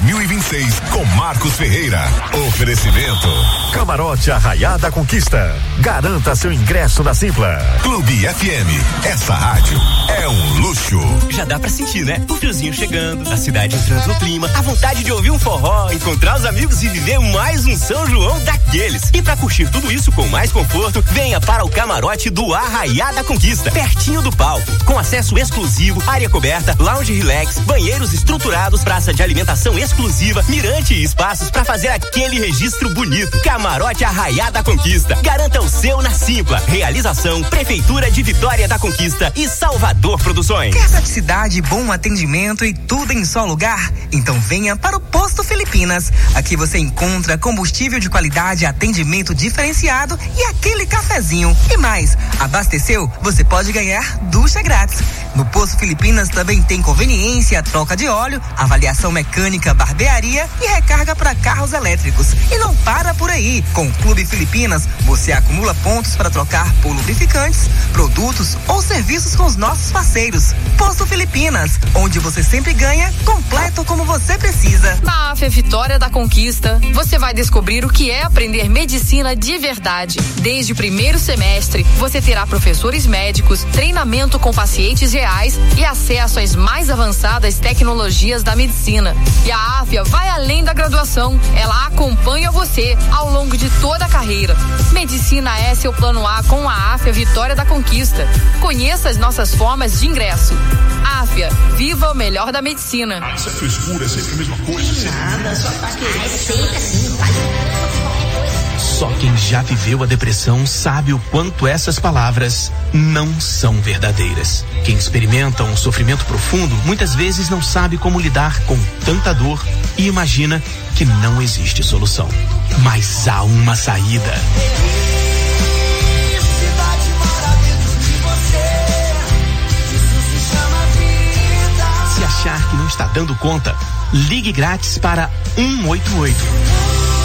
2026 com Marcos Ferreira. Oferecimento Camarote Arraiá da Conquista. Garanta seu ingresso na Simpla. Clube FM, essa rádio é um luxo. Já dá pra sentir, né? O friozinho chegando, a cidade entrando no clima, a vontade de ouvir um forró, encontrar os amigos e viver mais um São João daqueles. E pra curtir tudo isso com mais conforto, venha para o camarote do Arraiá da Conquista, pertinho do palco, com acesso exclusivo, área coberta, lounge relax, banheiros estruturados, praça de alimentação exclusiva, mirante e espaços para fazer aquele registro bonito. Camarote Arraiá da Conquista. Garanta o seu na Simpla. Realização Prefeitura de Vitória da Conquista e Salvador Produções. Quer praticidade, bom atendimento e tudo em só lugar? Então venha para o Posto Filipinas. Aqui você encontra combustível de qualidade, atendimento diferenciado e aquele cafezinho. E mais, abasteceu? Você pode ganhar ducha grátis. No Posto Filipinas também tem conveniência, troca de óleo, avaliação mecânica, barbearia e recarga para carros elétricos. E não para por aí. Com o Clube Filipinas, você acumula pontos para trocar por lubrificantes, produtos ou serviços com os nossos parceiros. Posto Filipinas, onde você sempre ganha, completo como você precisa. Na AFE Vitória da Conquista, você vai descobrir o que é aprender medicina de verdade. Desde o primeiro semestre, você terá professores médicos, treinamento com pacientes reais e acesso às mais avançadas tecnologias da medicina. E a AFIA vai além da graduação, ela acompanha você ao longo de toda a carreira. Medicina é seu plano A com a AFIA Vitória da Conquista. Conheça as nossas formas de ingresso. AFIA, viva o melhor da medicina. Isso é frescura, é sempre a mesma coisa. Nada, só tá querendo. É sempre assim, faz qualquer coisa. Só quem já viveu a depressão sabe o quanto essas palavras não são verdadeiras. Quem experimenta um sofrimento profundo muitas vezes não sabe como lidar com tanta dor e imagina que não existe solução. Mas há uma saída. Se achar que não está dando conta, ligue grátis para 188.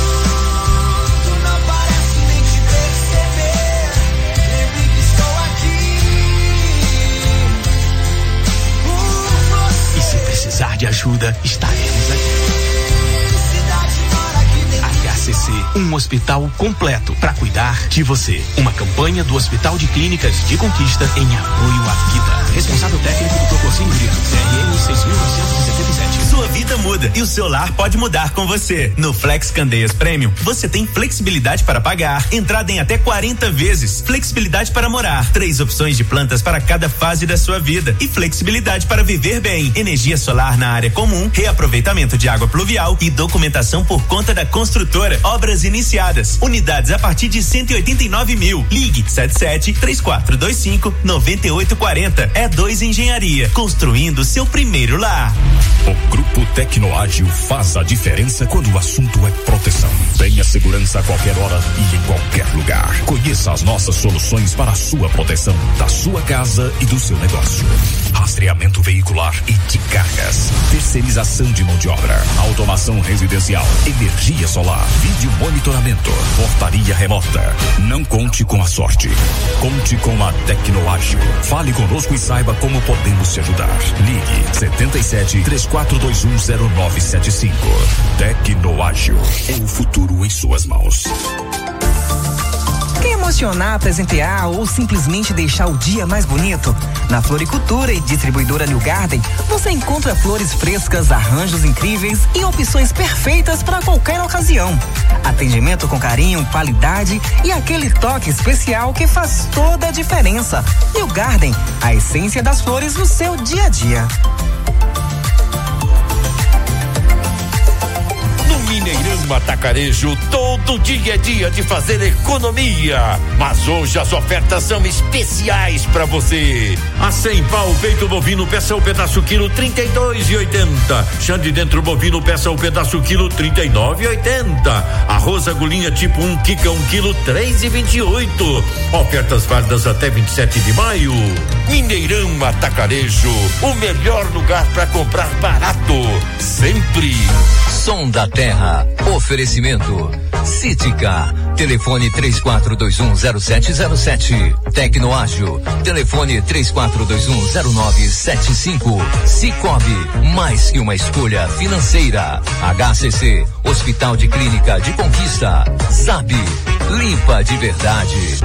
Precisar de ajuda, estaremos aqui. HCC, um hospital completo para cuidar de você. Uma campanha do Hospital de Clínicas de Conquista em apoio à vida. Responsável técnico do Procorzinho Grito, CRM 6.977. Sua vida vida muda e o seu lar pode mudar com você. No Flex Candeias Premium, você tem flexibilidade para pagar, entrada em até 40 vezes, flexibilidade para morar, 3 opções de plantas para cada fase da sua vida e flexibilidade para viver bem. Energia solar na área comum, reaproveitamento de água pluvial e documentação por conta da construtora. Obras iniciadas. Unidades a partir de 189 mil. Ligue 77-3425-9840. E2 Engenharia. Construindo seu primeiro lar. O Grupo Tecnoágil faz a diferença quando o assunto é proteção. Tenha segurança a qualquer hora e em qualquer lugar. Conheça as nossas soluções para a sua proteção, da sua casa e do seu negócio. Rastreamento veicular e de cargas. Terceirização de mão de obra. Automação residencial. Energia solar. Vídeo monitoramento. Portaria remota. Não conte com a sorte. Conte com a Tecnoágil. Fale conosco e saiba como podemos te ajudar. Ligue 77-3421-0975. Tecnoágil. É o futuro em suas mãos. Quer emocionar, presentear ou simplesmente deixar o dia mais bonito? Na Floricultura e Distribuidora New Garden, você encontra flores frescas, arranjos incríveis e opções perfeitas para qualquer ocasião. Atendimento com carinho, qualidade e aquele toque especial que faz toda a diferença. New Garden, a essência das flores no seu dia a dia. Mineirão Atacarejo, todo dia é dia de fazer economia, mas hoje as ofertas são especiais para você. A 100 pau, peito bovino, peça o pedaço quilo 32,80. Xande dentro bovino, peça o pedaço quilo 39,80. Arroz agulhinha tipo 1 quica 1 quilo 3,28. Ofertas válidas até 27 de maio. Mineirão Atacarejo, o melhor lugar para comprar barato, sempre. Som da Terra. Oferecimento Cítica. Telefone 34210707. Tecnoágil. Telefone 34210975. Cicobi. Mais que uma escolha financeira. HCC. Hospital de Clínica de Conquista. Zab. Limpa de verdade.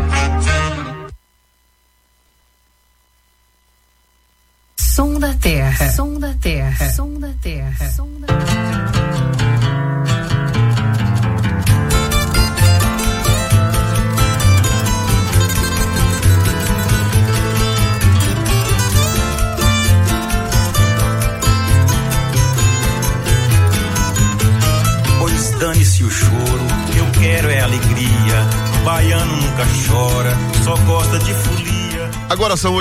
Som da Terra. Som da Terra. Som da Terra. Som da Terra. Dane-se o choro, eu quero é alegria. Baiano nunca chora, só gosta de folia. Agora são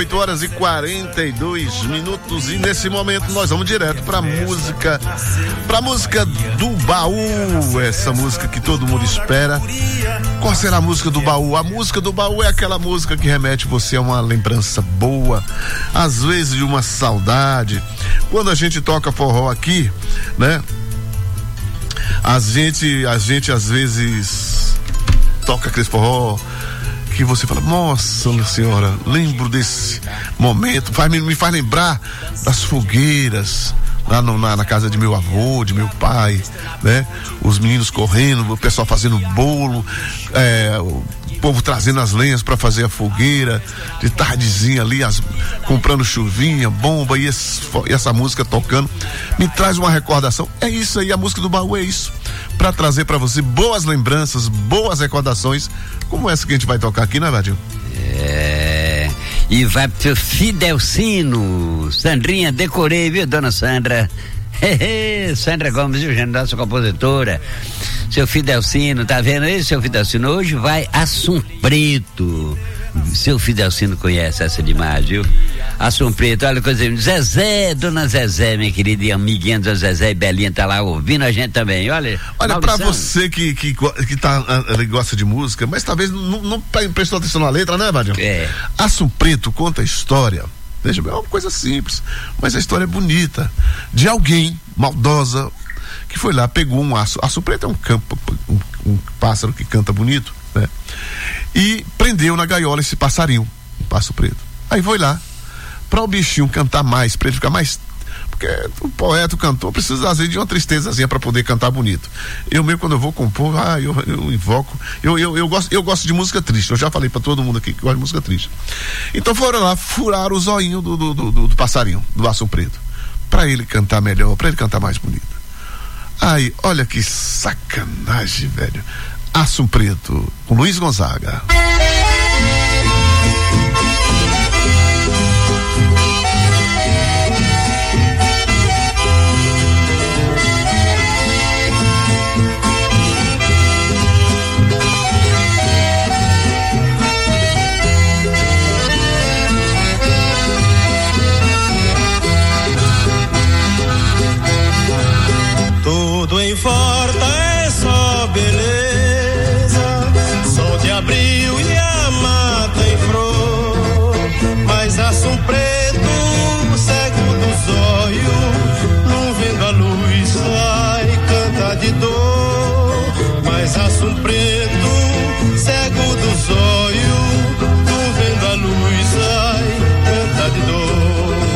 8h42 e nesse momento nós vamos direto pra música do baú, essa música que todo mundo espera. Qual será a música do baú? A música do baú é aquela música que remete você a uma lembrança boa, às vezes de uma saudade. Quando a gente toca forró aqui, né? A gente às vezes toca aquele forró que você fala, nossa senhora, lembro desse momento, me faz lembrar das fogueiras lá na casa de meu avô, de meu pai, né? Os meninos correndo, o pessoal fazendo bolo, o povo trazendo as lenhas para fazer a fogueira, de tardezinha ali, comprando chuvinha, bomba e essa música tocando, me traz uma recordação. É isso aí, a música do baú é isso, para trazer para você boas lembranças, boas recordações, como essa que a gente vai tocar aqui, né, Vadinho? E vai pro seu Fidelcino. Sandrinha, decorei, viu, dona Sandra? Sandra Gomes, viu, gente, nossa compositora. Seu Fidelcino, tá vendo aí, seu Fidelcino? Hoje vai Assum Preto. Seu Fidelcino conhece essa demais, viu? Assum Preto, olha coisa, Zezé, dona Zezé, minha querida e amiguinha da Zezé e Belinha tá lá ouvindo a gente também, olha. Olha, pra você que gosta de música, mas talvez não prestou atenção na letra, né, Vadinho? Assum Preto conta a história, veja bem, é uma coisa simples, mas a história é bonita, de alguém maldosa que foi lá, pegou um Assum Preto é um pássaro que canta bonito, né? E prendeu na gaiola esse passarinho, um pássaro preto. Aí foi lá, para o bichinho cantar mais, para ele ficar mais, porque o poeta, o cantor precisa às vezes de uma tristezazinha para poder cantar bonito. Eu mesmo, quando eu vou compor, eu invoco, eu gosto de música triste. Eu já falei para todo mundo aqui que gosta de música triste. Então foram lá, furaram o zoinho do passarinho, do Assum Preto, para ele cantar melhor, para ele cantar mais bonito. Ai, olha que sacanagem, velho. Aço Preto, com Luiz Gonzaga. Tudo em volta